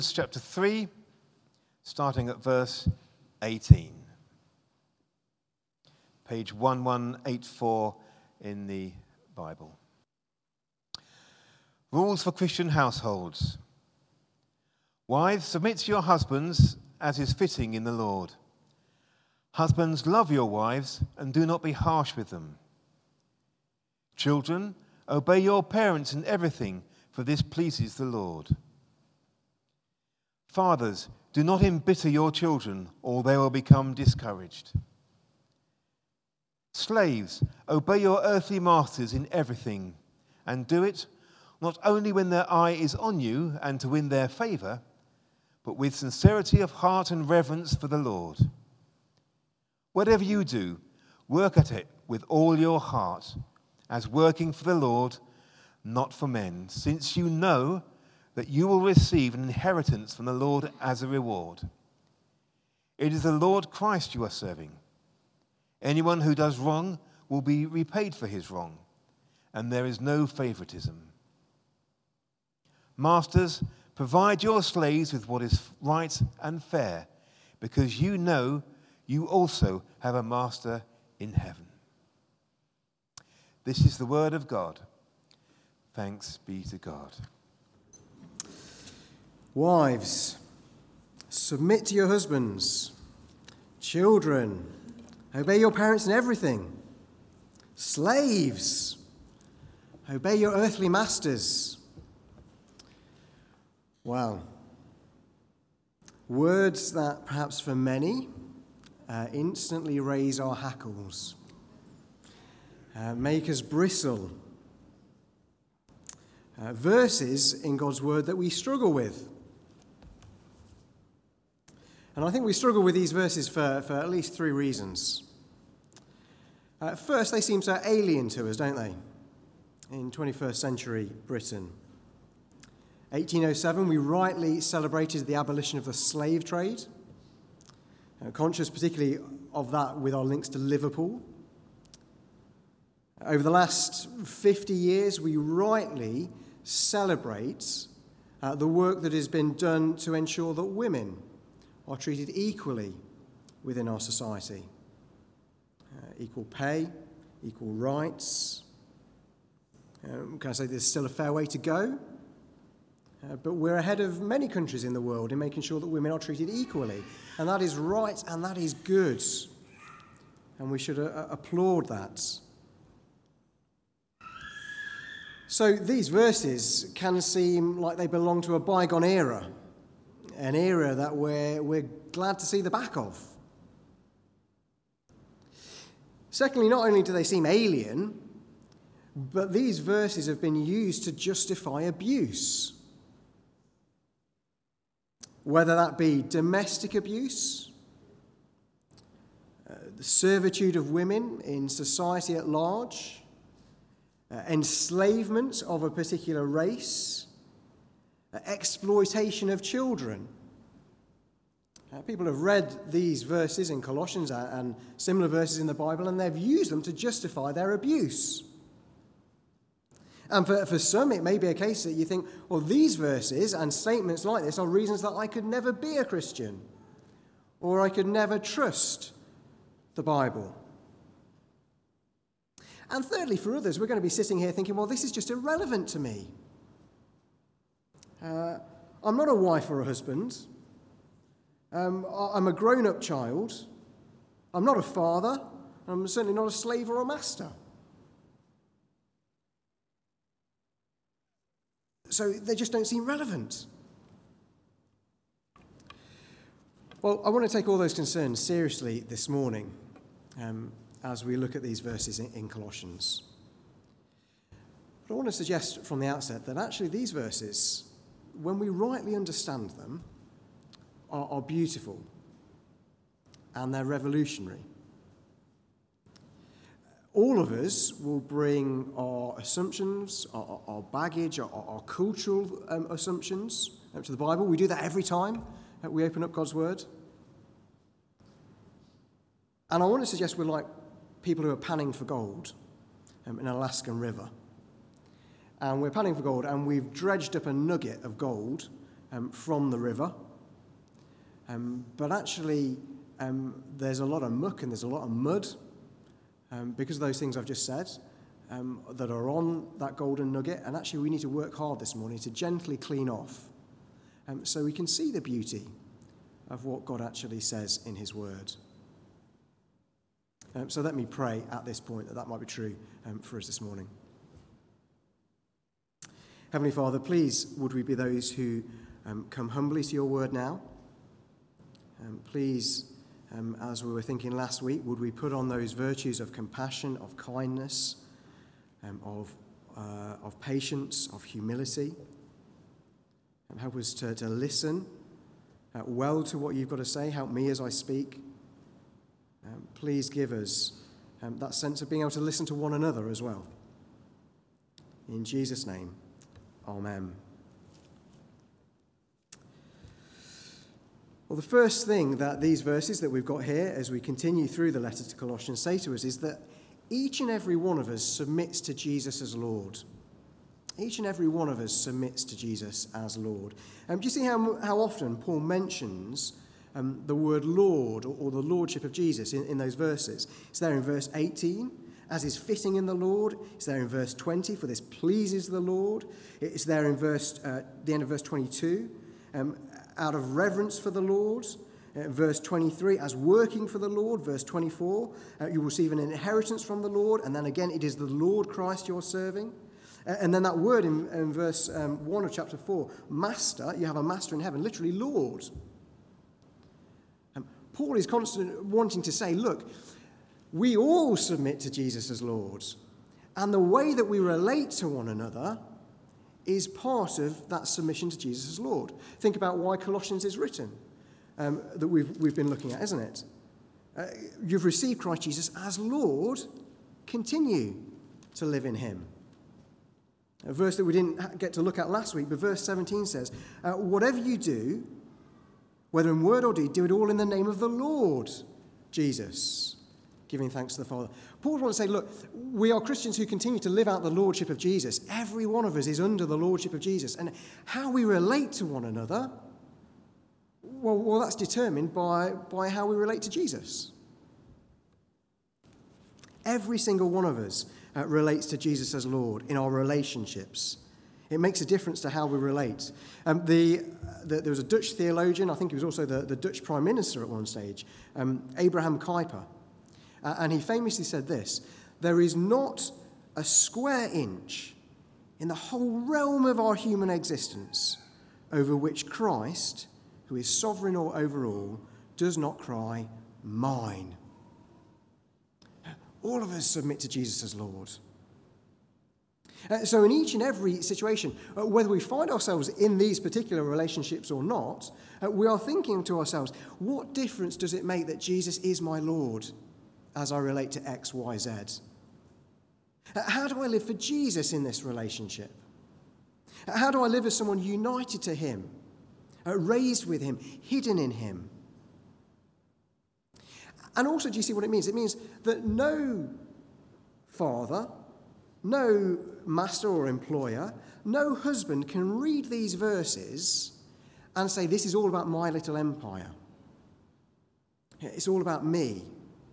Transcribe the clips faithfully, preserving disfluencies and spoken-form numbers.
Chapter three, starting at verse eighteen. Page eleven eighty-four in the Bible. Rules for Christian households. Wives, submit to your husbands as is fitting in the Lord. Husbands, love your wives and do not be harsh with them. Children, obey your parents in everything, for this pleases the Lord. Fathers, do not embitter your children, or they will become discouraged. Slaves, obey your earthly masters in everything, and do it not only when their eye is on you and to win their favour, but with sincerity of heart and reverence for the Lord. Whatever you do, work at it with all your heart, as working for the Lord, not for men, since you know that you will receive an inheritance from the Lord as a reward. It is the Lord Christ you are serving. Anyone who does wrong will be repaid for his wrong, and there is no favoritism. Masters, provide your slaves with what is right and fair, because you know you also have a master in heaven. This is the word of God. Thanks be to God. Wives, submit to your husbands. Children, obey your parents in everything. Slaves, obey your earthly masters. Wow. Words that perhaps for many uh, instantly raise our hackles, uh, make us bristle. Uh, verses in God's word that we struggle with. And I think we struggle with these verses for, for at least three reasons. Uh, first, they seem so alien to us, don't they? In twenty-first century Britain. eighteen oh seven, we rightly celebrated the abolition of the slave trade. Uh, conscious particularly of that with our links to Liverpool. Over the last fifty years, we rightly celebrate uh, the work that has been done to ensure that women are treated equally within our society. Uh, equal pay, equal rights. Um, can I say there's still a fair way to go? Uh, but we're ahead of many countries in the world in making sure that women are treated equally. And that is right and that is good. And we should uh, applaud that. So these verses can seem like they belong to a bygone era, an era that we're, we're glad to see the back of. Secondly, not only do they seem alien, but these verses have been used to justify abuse. Whether that be domestic abuse, uh, the servitude of women in society at large, Uh, enslavement of a particular race, uh, exploitation of children. Uh, people have read these verses in Colossians and, and similar verses in the Bible, and they've used them to justify their abuse. And for, for some, it may be a case that you think, well, these verses and statements like this are reasons that I could never be a Christian, or I could never trust the Bible. And thirdly, for others, we're going to be sitting here thinking, well, this is just irrelevant to me. Uh, I'm not a wife or a husband. Um, I'm a grown-up child. I'm not a father. I'm certainly not a slave or a master. So they just don't seem relevant. Well, I want to take all those concerns seriously this morning. Um, as we look at these verses in, in Colossians. But I want to suggest from the outset that actually these verses, when we rightly understand them, are, are beautiful and they're revolutionary. All of us will bring our assumptions, our, our baggage, our, our cultural um, assumptions to the Bible. We do that every time that we open up God's Word. And I want to suggest we're like people who are panning for gold um, in an Alaskan river. And we're panning for gold, and we've dredged up a nugget of gold um, from the river. Um, but actually, um, there's a lot of muck and there's a lot of mud um, because of those things I've just said um, that are on that golden nugget. And actually, we need to work hard this morning to gently clean off um, so we can see the beauty of what God actually says in his word. Um, so let me pray at this point that that might be true um, for us this morning. Heavenly Father, please would we be those who um, come humbly to your word now. Um, please, um, as we were thinking last week, would we put on those virtues of compassion, of kindness, um, of, uh, of patience, of humility. Um, help us to, to listen uh, well to what you've got to say. Help me as I speak. Um, please give us um, that sense of being able to listen to one another as well. In Jesus' name, amen. Well, the first thing that these verses that we've got here as we continue through the letter to Colossians say to us is that each and every one of us submits to Jesus as Lord. Each and every one of us submits to Jesus as Lord. Um, do you see how, how often Paul mentions Um, the word Lord or, or the Lordship of Jesus in, in those verses? It's there in verse eighteen, as is fitting in the Lord. It's there in verse twenty, for this pleases the Lord. It's there in verse uh, the end of verse twenty-two, um, out of reverence for the Lord. Uh, verse twenty-three, as working for the Lord. Verse twenty-four, uh, you will receive an inheritance from the Lord. And then again, it is the Lord Christ you're serving. Uh, and then that word in, in verse um, one of chapter four, master, you have a master in heaven, literally Lord. Paul is constantly wanting to say, look, we all submit to Jesus as Lord. And the way that we relate to one another is part of that submission to Jesus as Lord. Think about why Colossians is written, um, that we've, we've been looking at, isn't it? Uh, you've received Christ Jesus as Lord. Continue to live in him. A verse that we didn't get to look at last week, but verse seventeen says, uh, whatever you do, whether in word or deed, do it all in the name of the Lord Jesus, giving thanks to the Father. Paul wants to say, look, we are Christians who continue to live out the Lordship of Jesus. Every one of us is under the Lordship of Jesus. And how we relate to one another, well, well that's determined by, by how we relate to Jesus. Every single one of us uh, relates to Jesus as Lord in our relationships. It makes a difference to how we relate. Um, the, the, there was a Dutch theologian, I think he was also the, the Dutch Prime Minister at one stage, um, Abraham Kuyper. Uh, and he famously said this: there is not a square inch in the whole realm of our human existence over which Christ, who is sovereign or over all, does not cry, mine. All of us submit to Jesus as Lord. Uh, so in each and every situation, uh, whether we find ourselves in these particular relationships or not, uh, we are thinking to ourselves, what difference does it make that Jesus is my Lord as I relate to X, Y, Z? Uh, how do I live for Jesus in this relationship? Uh, how do I live as someone united to him, uh, raised with him, hidden in him? And also, do you see what it means? It means that no father, no master or employer, no husband can read these verses and say, this is all about my little empire. It's all about me.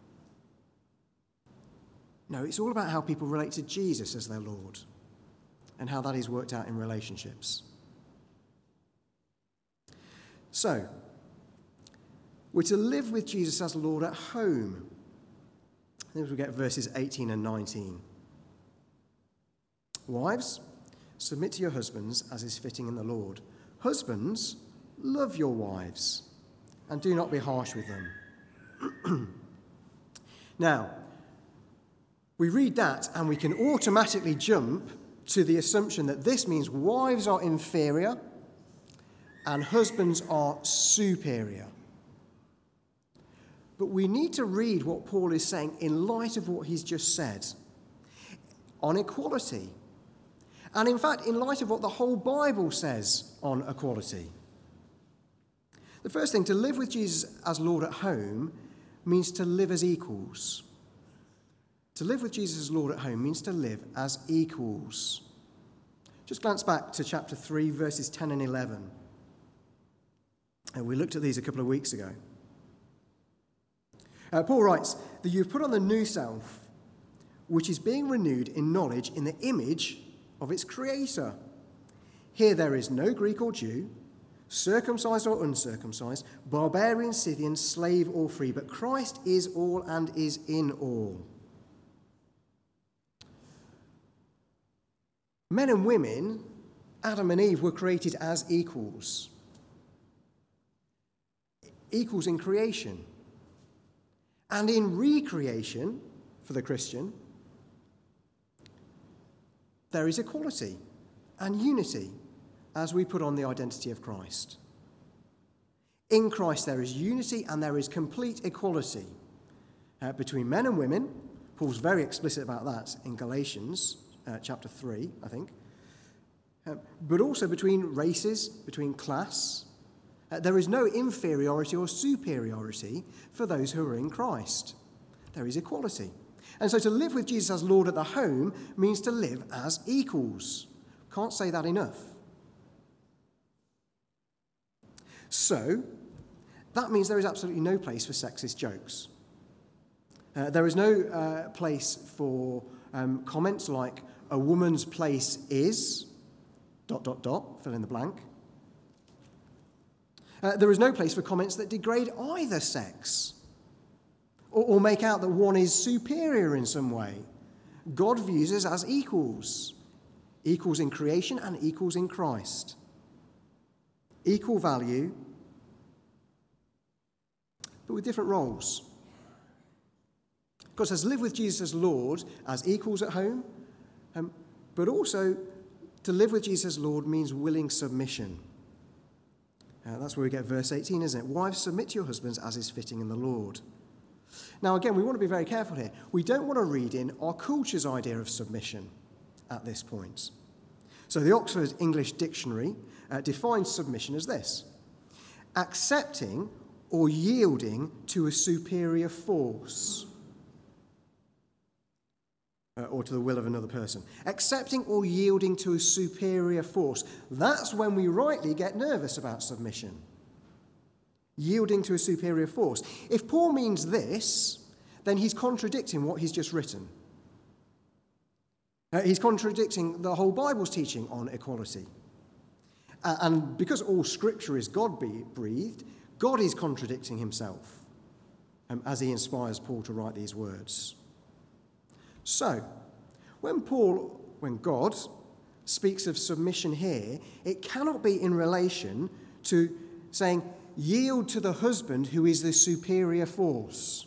No, it's all about how people relate to Jesus as their Lord and how that is worked out in relationships. So, we're to live with Jesus as Lord at home. Then we get verses eighteen and nineteen. Wives, submit to your husbands as is fitting in the Lord. Husbands, love your wives and do not be harsh with them. Now, we read that and we can automatically jump to the assumption that this means wives are inferior and husbands are superior. But we need to read what Paul is saying in light of what he's just said on equality. And in fact, in light of what the whole Bible says on equality. The first thing, to live with Jesus as Lord at home means to live as equals. To live with Jesus as Lord at home means to live as equals. Just glance back to chapter three, verses ten and eleven. And we looked at these a couple of weeks ago. Uh, Paul writes that you've put on the new self, which is being renewed in knowledge in the image of its creator. Here there is no Greek or Jew, circumcised or uncircumcised, barbarian, Scythian, slave or free, but Christ is all and is in all. Men and women, Adam and Eve, were created as equals. Equals in creation. And in recreation, for the Christian, there is equality and unity as we put on the identity of Christ. In Christ there is unity and there is complete equality uh, between men and women. Paul's very explicit about that in Galatians uh, chapter three, I think. Uh, but also between races, between class. Uh, there is no inferiority or superiority for those who are in Christ. There is equality. And so to live with Jesus as Lord at the home means to live as equals. Can't say that enough. So, that means there is absolutely no place for sexist jokes. Uh, there is no uh, place for um, comments like, a woman's place is, dot, dot, dot, fill in the blank. Uh, there is no place for comments that degrade either sex or, or make out that one is superior in some way. God views us as equals, equals in creation and equals in Christ. Equal value, but with different roles. God says, live with Jesus as Lord, as equals at home, um, but also to live with Jesus as Lord means willing submission. Uh, that's where we get verse eighteen, isn't it? Wives, submit to your husbands as is fitting in the Lord. Now, again, we want to be very careful here. We don't want to read in our culture's idea of submission at this point. So the Oxford English Dictionary uh, defines submission as this: accepting or yielding to a superior force, uh, or to the will of another person. Accepting or yielding to a superior force. That's when we rightly get nervous about submission. Yielding to a superior force. If Paul means this, then he's contradicting what he's just written. Uh, he's contradicting the whole Bible's teaching on equality. Uh, and because all Scripture is God-breathed, God is contradicting himself um, as he inspires Paul to write these words. So, when Paul, when God speaks of submission here, it cannot be in relation to saying, yield to the husband who is the superior force.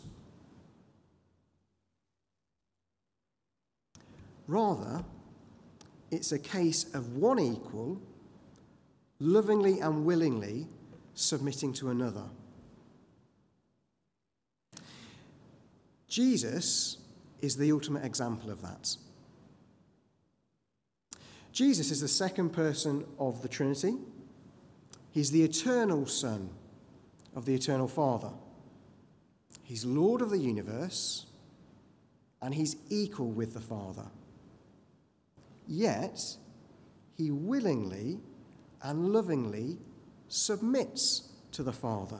Rather, it's a case of one equal, lovingly and willingly submitting to another. Jesus is the ultimate example of that. Jesus is the second person of the Trinity. He's the eternal Son of the eternal Father. He's Lord of the universe, and he's equal with the Father. Yet, he willingly and lovingly submits to the Father.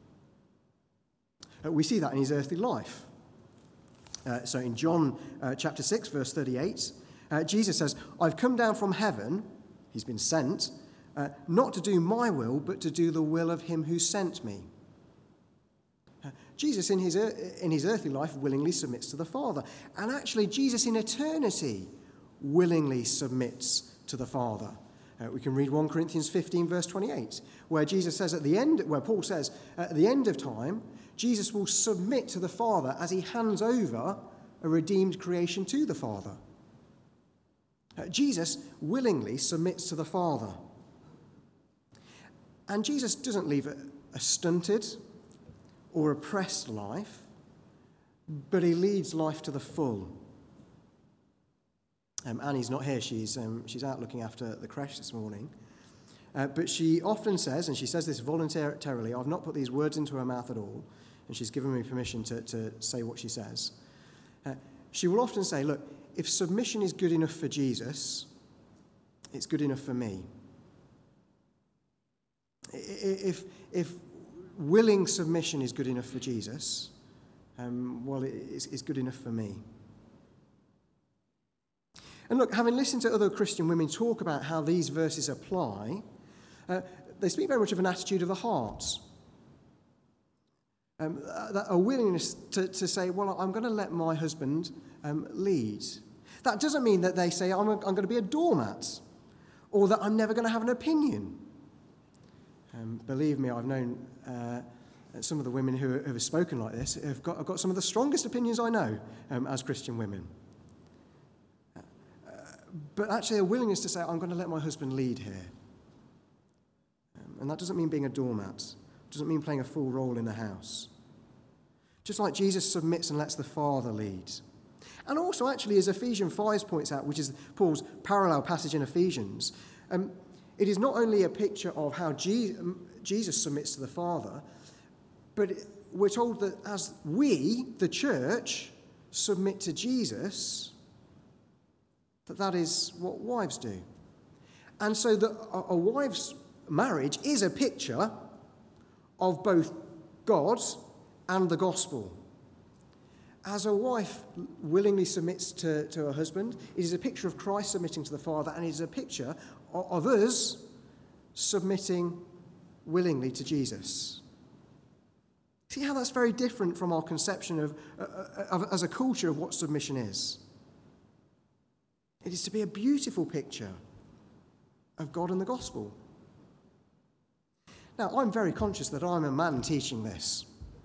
Uh, we see that in his earthly life. Uh, so in John uh, chapter six, verse thirty-eight, uh, Jesus says, I've come down from heaven, he's been sent, uh, not to do my will, but to do the will of him who sent me. Uh, Jesus in his, er- in his earthly life willingly submits to the Father. And actually, Jesus in eternity willingly submits to the Father. Uh, we can read First Corinthians fifteen, verse twenty-eight, where Jesus says at the end, where Paul says, at the end of time, Jesus will submit to the Father as he hands over a redeemed creation to the Father. Uh, Jesus willingly submits to the Father. And Jesus doesn't leave a, a stunted or oppressed life, but he leads life to the full. Um, Annie's not here. She's, um, she's out looking after the creche this morning. Uh, but she often says, and she says this voluntarily, I've not put these words into her mouth at all, and she's given me permission to, to say what she says. Uh, she will often say, look, if submission is good enough for Jesus, it's good enough for me. If, if willing submission is good enough for Jesus, um, well, it is, it's good enough for me. And look, having listened to other Christian women talk about how these verses apply, uh, they speak very much of an attitude of the heart. Um, a willingness to, to say, well, I'm going to let my husband um, lead. That doesn't mean that they say, I'm, a, I'm going to be a doormat, or that I'm never going to have an opinion. Um, believe me, I've known uh, some of the women who, who have spoken like this have got, have got some of the strongest opinions I know um, as Christian women. Uh, but actually a willingness to say, I'm going to let my husband lead here. Um, and that doesn't mean being a doormat. It doesn't mean playing a full role in the house. Just like Jesus submits and lets the Father lead. And also, actually, as Ephesians five points out, which is Paul's parallel passage in Ephesians, um, it is not only a picture of how Jesus submits to the Father, but we're told that as we, the church, submit to Jesus, that that is what wives do. And so that a wife's marriage is a picture of both God and the gospel. As a wife willingly submits to, to her husband, it is a picture of Christ submitting to the Father, and it is a picture of, of us submitting willingly to Jesus. See how that's very different from our conception of, uh, of as a culture of what submission is. It is to be a beautiful picture of God and the gospel. Now, I'm very conscious that I'm a man teaching this.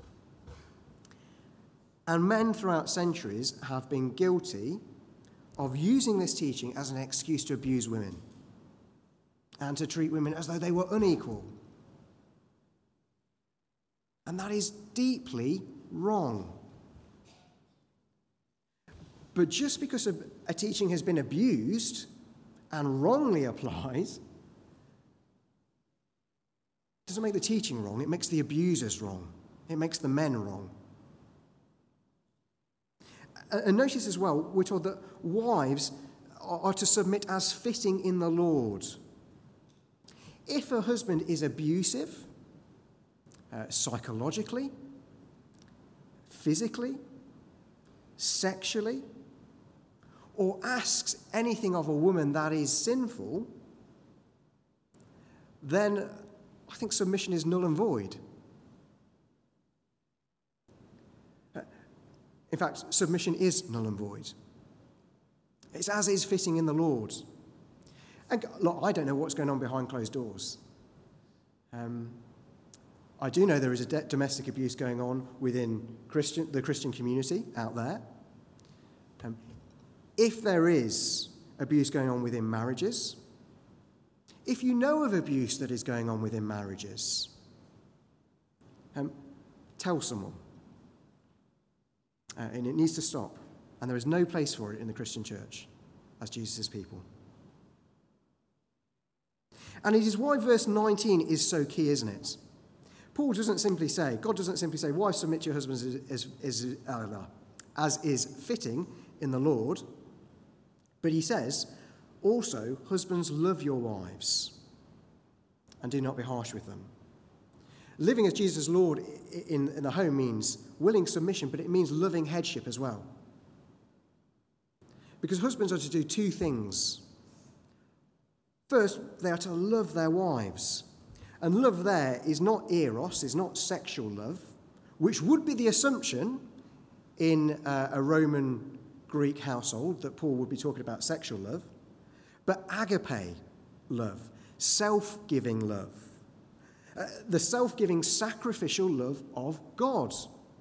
And men throughout centuries have been guilty of using this teaching as an excuse to abuse women and to treat women as though they were unequal. And that is deeply wrong. But just because a, a teaching has been abused and wrongly applied, doesn't make the teaching wrong, it makes the abusers wrong. It makes the men wrong. And notice as well, we're told that wives are to submit as fitting in the Lord. If a husband is abusive, uh, psychologically, physically, sexually, or asks anything of a woman that is sinful, then I think submission is null and void. In fact, submission is null and void. It's as is fitting in the Lord. And look, I don't know what's going on behind closed doors. Um, I do know there is a de- domestic abuse going on within Christian, the Christian community out there. Um, if there is abuse going on within marriages, if you know of abuse that is going on within marriages, um, tell someone. Uh, and it needs to stop. And there is no place for it in the Christian church as Jesus' people. And it is why verse nineteen is so key, isn't it? Paul doesn't simply say, God doesn't simply say, wives, submit to your husbands as, as, as, uh, as is fitting in the Lord. But he says, also, husbands, love your wives and do not be harsh with them. Living as Jesus' Lord in, in the home means willing submission, but it means loving headship as well. Because husbands are to do two things. First, they are to love their wives. And love there is not eros, is not sexual love, which would be the assumption in uh, a Roman Greek household that Paul would be talking about sexual love, but agape love, self-giving love. Uh, the self-giving, sacrificial love of God.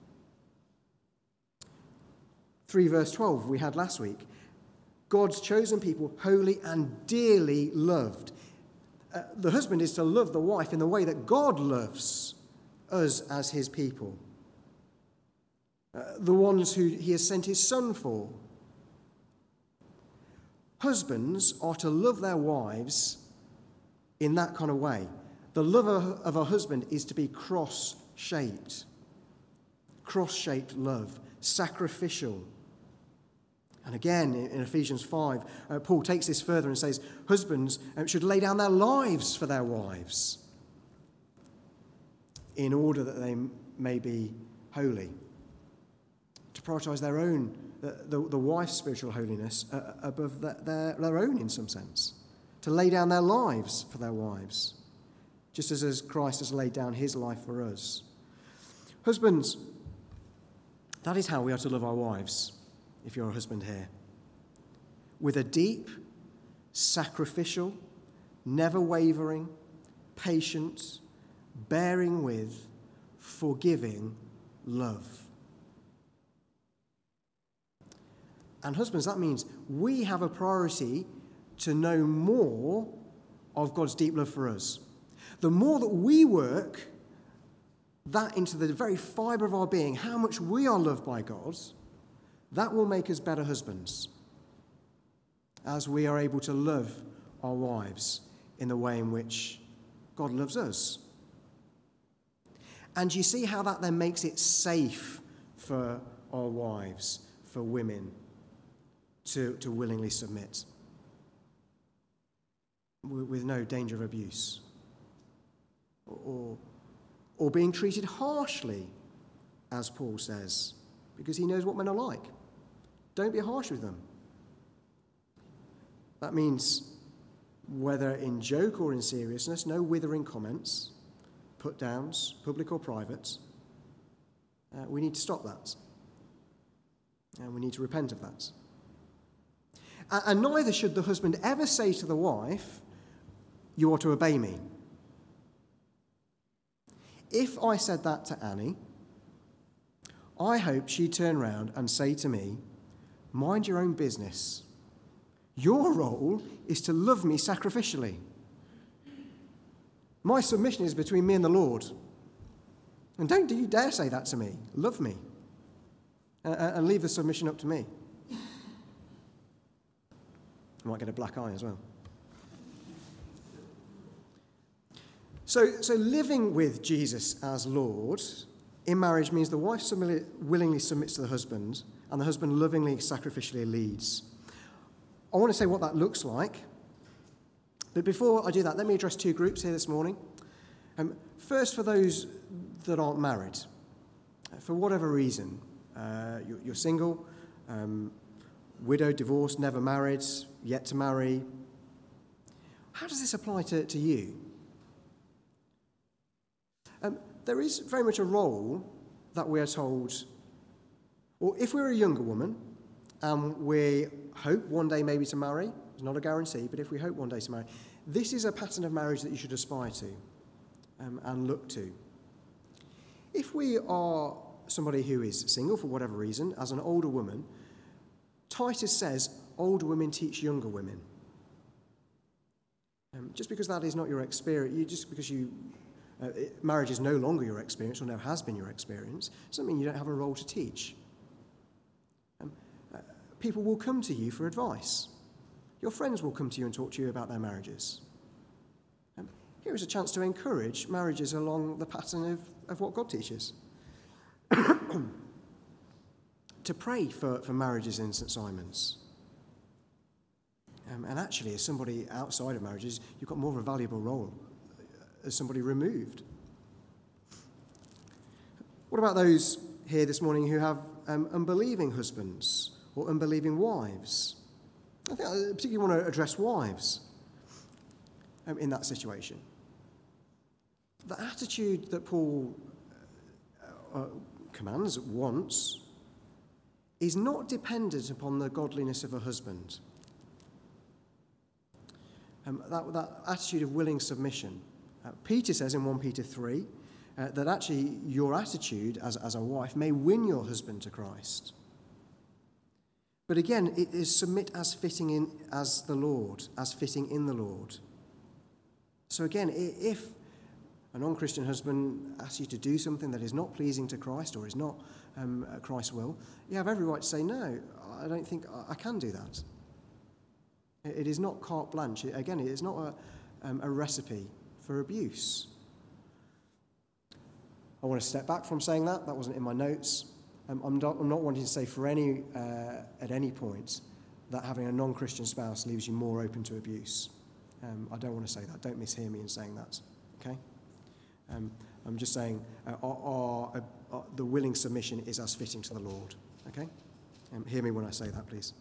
three verse twelve we had last week. God's chosen people, holy and dearly loved. Uh, the husband is to love the wife in the way that God loves us as his people. Uh, the ones who he has sent his son for. Husbands are to love their wives in that kind of way. The love of a husband is to be cross-shaped. Cross-shaped love. Sacrificial. And again, in Ephesians five, uh, Paul takes this further and says, husbands uh, should lay down their lives for their wives. in order that they may be holy. To prioritise their own, the, the, the wife's spiritual holiness uh, above the, their, their own in some sense. To lay down their lives for their wives, just as, as Christ has laid down his life for us. Husbands, that is how we are to love our wives, if you're a husband here. With a deep, sacrificial, never wavering, patient, bearing with, forgiving love. And husbands, that means we have a priority to know more of God's deep love for us. The more that we work that into the very fibre of our being, how much we are loved by God, that will make us better husbands, as we are able to love our wives in the way in which God loves us. And you see how that then makes it safe for our wives, for women, to, to willingly submit, with no danger of abuse, or, or being treated harshly, as Paul says, because he knows what men are like. Don't be harsh with them. That means, whether in joke or in seriousness, no withering comments, put-downs, public or private. Uh, we need to stop that. And we need to repent of that. And, and neither should the husband ever say to the wife, "You are to obey me." If I said that to Annie, I hope she'd turn round and say to me, "Mind your own business. Your role is to love me sacrificially. My submission is between me and the Lord. And don't you dare say that to me. Love me. And, and leave the submission up to me." I might get a black eye as well. So, so living with Jesus as Lord in marriage means the wife submi- willingly submits to the husband, and the husband lovingly, sacrificially leads. I want to say what that looks like. But before I do that, let me address two groups here this morning. Um, first, for those that aren't married. For whatever reason, uh, you're, you're single, um, widowed, divorced, never married, yet to marry. How does this apply to, to you? Um, there is very much a role that we are told, or if we're a younger woman, and we hope one day maybe to marry, it's not a guarantee, but if we hope one day to marry, this is a pattern of marriage that you should aspire to um, and look to. If we are somebody who is single for whatever reason, as an older woman, Titus says older women teach younger women. Um, just because that is not your experience, you, just because you uh, it, marriage is no longer your experience or never has been your experience, doesn't mean you don't have a role to teach. Um, uh, people will come to you for advice. Your friends will come to you and talk to you about their marriages. Um, here is a chance to encourage marriages along the pattern of, of what God teaches. To pray for, for marriages in St Simon's. Um, and actually, as somebody outside of marriages, you've got more of a valuable role as somebody removed. What about those here this morning who have um, unbelieving husbands or unbelieving wives? I think I particularly want to address wives um, in that situation. The attitude that Paul uh, uh, commands, wants, is not dependent upon the godliness of a husband. Um, that, that attitude of willing submission. Uh, Peter says in First Peter three uh, that actually your attitude as, as a wife may win your husband to Christ. But again, it is submit as fitting in as the Lord, as fitting in the Lord. So again, if a non-Christian husband asks you to do something that is not pleasing to Christ or is not um, Christ's will, you have every right to say, no, I don't think I can do that. It is not carte blanche. Again, it is not a, um, a recipe for abuse. I want to step back from saying that. That wasn't in my notes. Um, I'm, not, I'm not wanting to say for any uh, at any point that having a non-Christian spouse leaves you more open to abuse. Um, I don't want to say that. Don't mishear me in saying that. Okay? Um, I'm just saying uh, our, our, our, the willing submission is us fitting to the Lord. Okay? Um, hear me when I say that, please.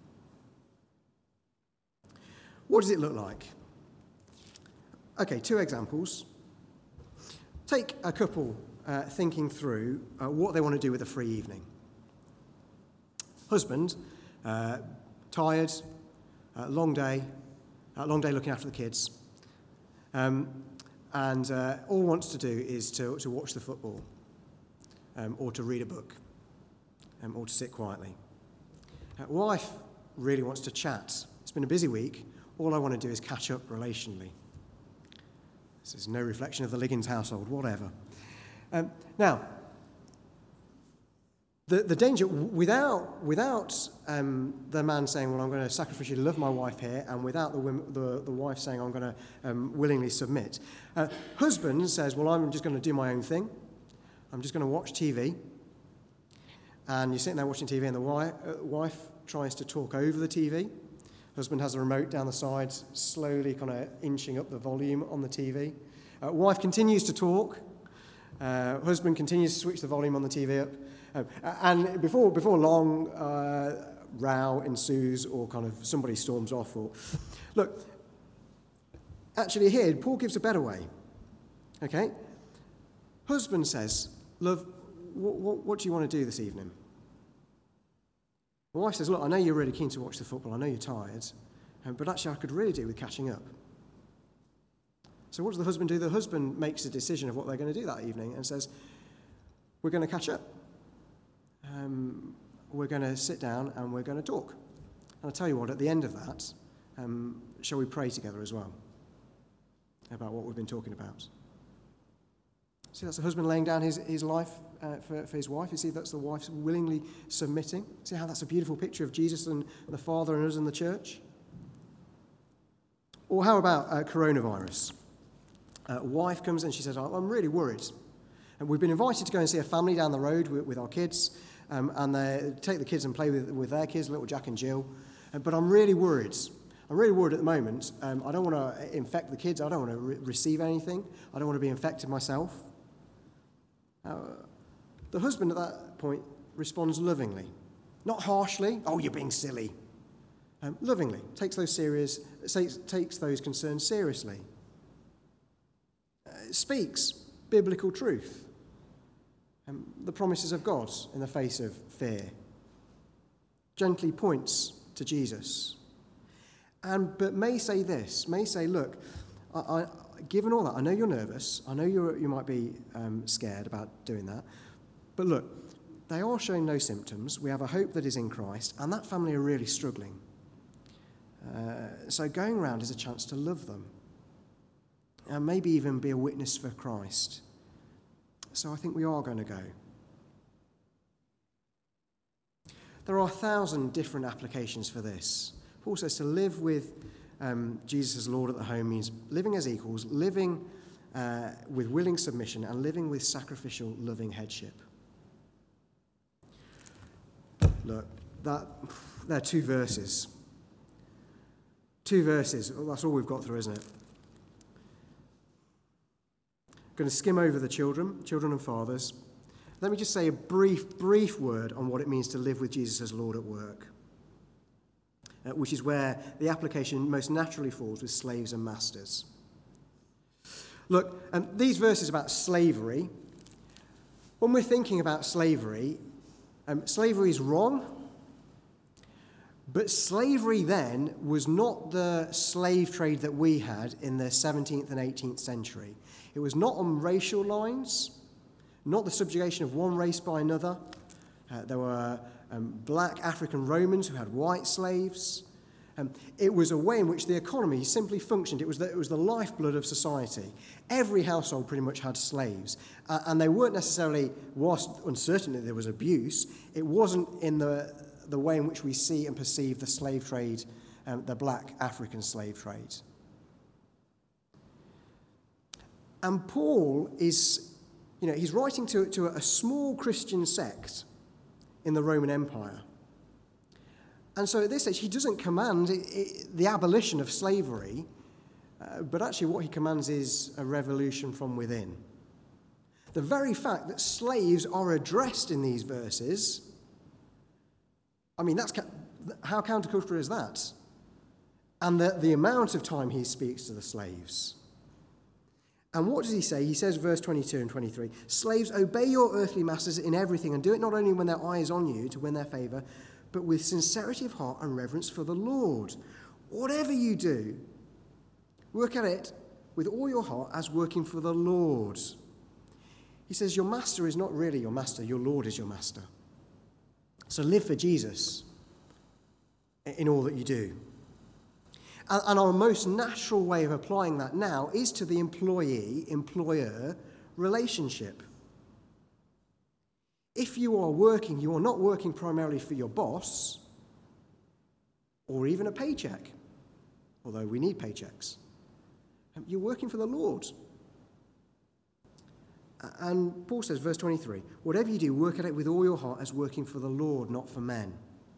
What does it look like? Okay, two examples. Take a couple uh, thinking through uh, what they want to do with a free evening. Husband, uh, tired, uh, long day, uh, long day looking after the kids, um, and uh, all wants to do is to, to watch the football, um, or to read a book, um, or to sit quietly. Uh, wife really wants to chat. It's been a busy week. All I want to do is catch up relationally. This is no reflection of the Liggins household, whatever. Um, now, the, the danger, without, without um, the man saying, well, I'm going to sacrificially love my wife here, and without the, the, the wife saying, I'm going to um, willingly submit, uh, husband says, well, I'm just going to do my own thing. I'm just going to watch T V. And you're sitting there watching T V, and the wife, uh, wife tries to talk over the T V. Husband has a remote down the side, slowly kind of inching up the volume on the T V. Uh, wife continues to talk. Uh, husband continues to switch the volume on the T V up. Uh, and before before long, uh, row ensues, or kind of somebody storms off. Or look, actually here, Paul gives a better way. Okay? Husband says, love, what, what, what do you want to do this evening? My wife says, look, I know you're really keen to watch the football. I know you're tired. Um, but actually, I could really do with catching up. So what does the husband do? The husband makes a decision of what they're going to do that evening and says, we're going to catch up. Um, we're going to sit down and we're going to talk. And I'll tell you what, at the end of that, um, shall we pray together as well about what we've been talking about? See, that's the husband laying down his, his life uh, for, for his wife. You see, that's the wife willingly submitting. See how that's a beautiful picture of Jesus and the Father and us and the church? Or how about uh, coronavirus? Uh, wife comes and she says, I'm really worried. And we've been invited to go and see a family down the road with, with our kids, um, and they take the kids and play with, with their kids, little Jack and Jill. Uh, but I'm really worried. I'm really worried at the moment. Um, I don't want to infect the kids. I don't want to re- receive anything. I don't want to be infected myself. Uh, the husband at that point responds lovingly, not harshly. Oh, you're being silly. Um, lovingly takes those serious, takes those concerns seriously. Uh, speaks biblical truth, um, the promises of God in the face of fear. Gently points to Jesus, and but may say this, may say, look, I, I, given all that, I know you're nervous. I know you you might be um, scared about doing that. But look, they are showing no symptoms. We have a hope that is in Christ, and that family are really struggling. Uh, so going around is a chance to love them, and maybe even be a witness for Christ. So I think we are going to go. There are a thousand different applications for this. Paul says to live with Um, Jesus as Lord at the home means living as equals, living uh, with willing submission, and living with sacrificial, loving headship. Look, that there are two verses. Two verses. Well, that's all we've got through, isn't it? I'm going to skim over the children, children and fathers. Let me just say a brief, brief word on what it means to live with Jesus as Lord at work. Uh, which is where the application most naturally falls with slaves and masters. Look, um, these verses about slavery, when we're thinking about slavery, um, slavery is wrong, but slavery then was not the slave trade that we had in the seventeenth and eighteenth century. It was not on racial lines, not the subjugation of one race by another. Uh, there were Um, black African Romans who had white slaves. Um, it was a way in which the economy simply functioned. It was the, it was the lifeblood of society. Every household pretty much had slaves. Uh, and they weren't necessarily, whilst uncertainly there was abuse, it wasn't in the, the way in which we see and perceive the slave trade, um, the black African slave trade. And Paul is, you know, he's writing to, to a small Christian sect in the Roman Empire. And so at this stage, he doesn't command it, it, the abolition of slavery, uh, but actually what he commands is a revolution from within. The very fact that slaves are addressed in these verses, I mean, that's how countercultural is that? And the, the amount of time he speaks to the slaves. And what does he say? He says, verse twenty-two and twenty-three, "Slaves, obey your earthly masters in everything, and do it not only when their eye is on you to win their favour, but with sincerity of heart and reverence for the Lord. Whatever you do, work at it with all your heart as working for the Lord." He says, your master is not really your master, your Lord is your master. So live for Jesus in all that you do. And our most natural way of applying that now is to the employee-employer relationship. If you are working, you are not working primarily for your boss or even a paycheck, although we need paychecks. You're working for the Lord. And Paul says, verse twenty-three, "Whatever you do, work at it with all your heart as working for the Lord, not for men."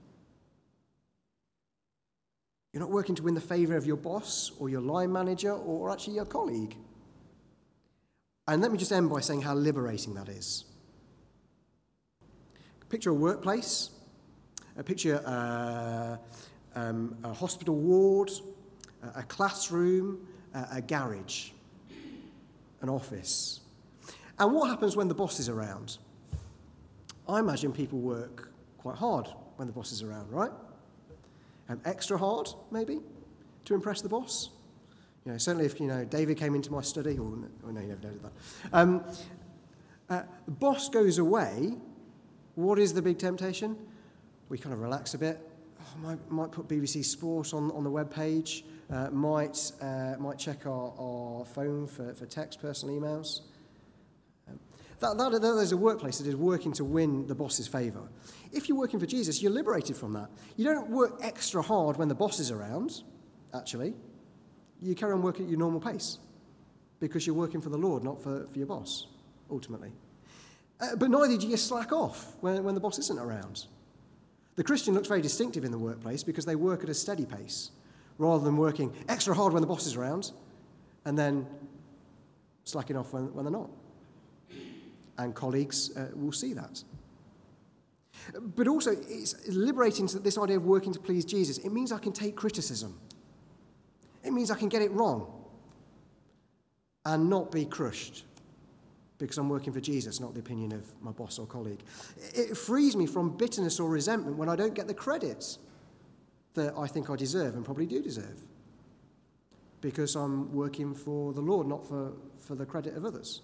You're not working to win the favour of your boss or your line manager or actually your colleague. And let me just end by saying how liberating that is. Picture a workplace, a picture uh, um, a hospital ward, a classroom, a garage, an office. And what happens when the boss is around? I imagine people work quite hard when the boss is around, right? Um, extra hard, maybe, to impress the boss. You know, certainly if, you know, David came into my study, or oh, no, you never noted that. Um, uh, the boss goes away. What is the big temptation? We kind of relax a bit. Oh, might, might put B B C Sport on, on the webpage. Uh, might uh, might check our, our phone for, for text, personal emails. Um, that, that, that is a workplace that is working to win the boss's favour. If you're working for Jesus, you're liberated from that. You don't work extra hard when the boss is around, actually. You carry on working at your normal pace because you're working for the Lord, not for, for your boss, ultimately. Uh, but neither do you slack off when, when the boss isn't around. The Christian looks very distinctive in the workplace because they work at a steady pace rather than working extra hard when the boss is around and then slacking off when, when they're not. And colleagues uh, will see that. But also, it's liberating to this idea of working to please Jesus. It means I can take criticism. It means I can get it wrong and not be crushed because I'm working for Jesus, not the opinion of my boss or colleague. It frees me from bitterness or resentment when I don't get the credit that I think I deserve and probably do deserve because I'm working for the Lord, not for, for the credit of others.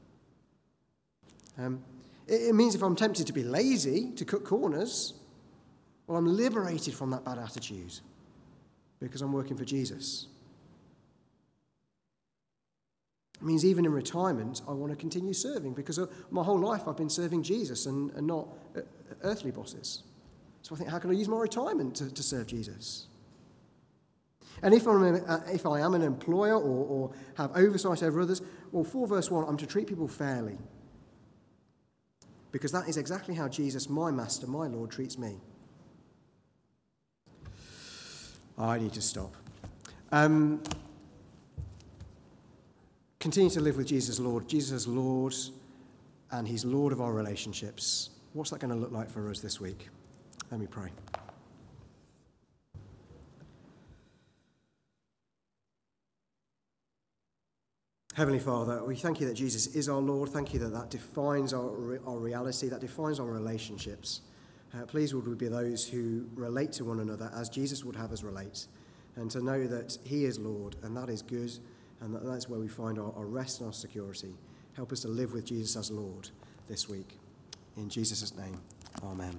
Um, it, it means if I'm tempted to be lazy, to cut corners, well, I'm liberated from that bad attitude because I'm working for Jesus. It means even in retirement, I want to continue serving because my whole life I've been serving Jesus and, and not earthly bosses. So I think, how can I use my retirement to, to serve Jesus? And if, I'm a, if I am an employer or, or have oversight over others, well, for verse one, I'm to treat people fairly because that is exactly how Jesus, my master, my Lord, treats me. I need to stop. Um, continue to live with Jesus, Lord. Jesus is Lord, and he's Lord of our relationships. What's that going to look like for us this week? Let me pray. Heavenly Father, we thank you that Jesus is our Lord. Thank you that that defines our, our reality, that defines our relationships. Uh, please would we be those who relate to one another as Jesus would have us relate, and to know that he is Lord, and that is good, and that that's where we find our, our rest and our security. Help us to live with Jesus as Lord this week. In Jesus' name, amen.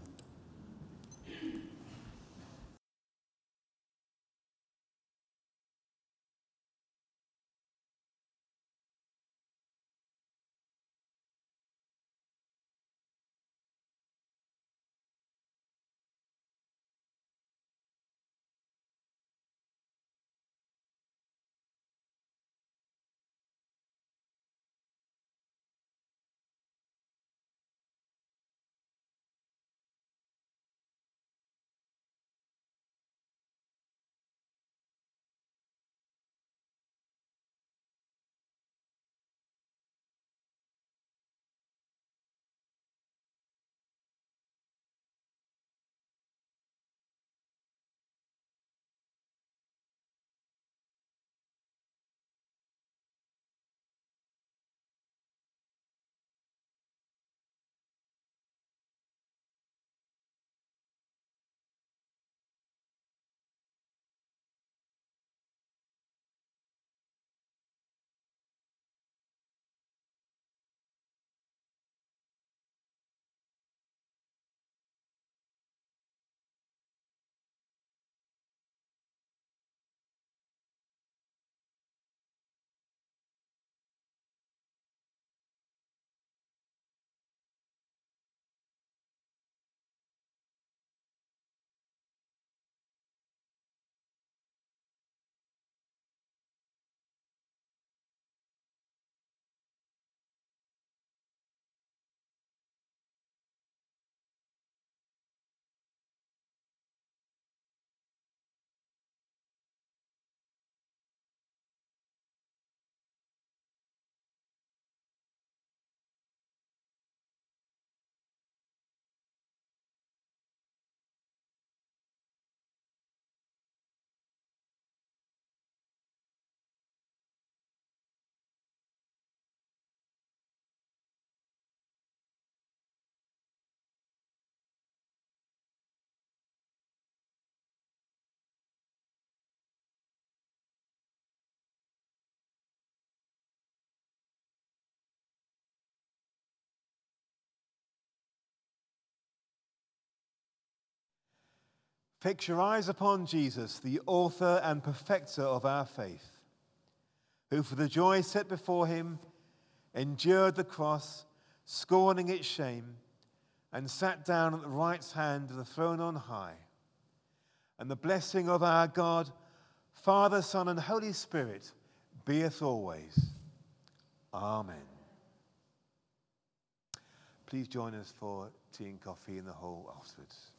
Fix your eyes upon Jesus, the author and perfecter of our faith, who for the joy set before him endured the cross, scorning its shame, and sat down at the right hand of the throne on high. And the blessing of our God, Father, Son, and Holy Spirit, beeth always. Amen. Please join us for tea and coffee in the hall afterwards.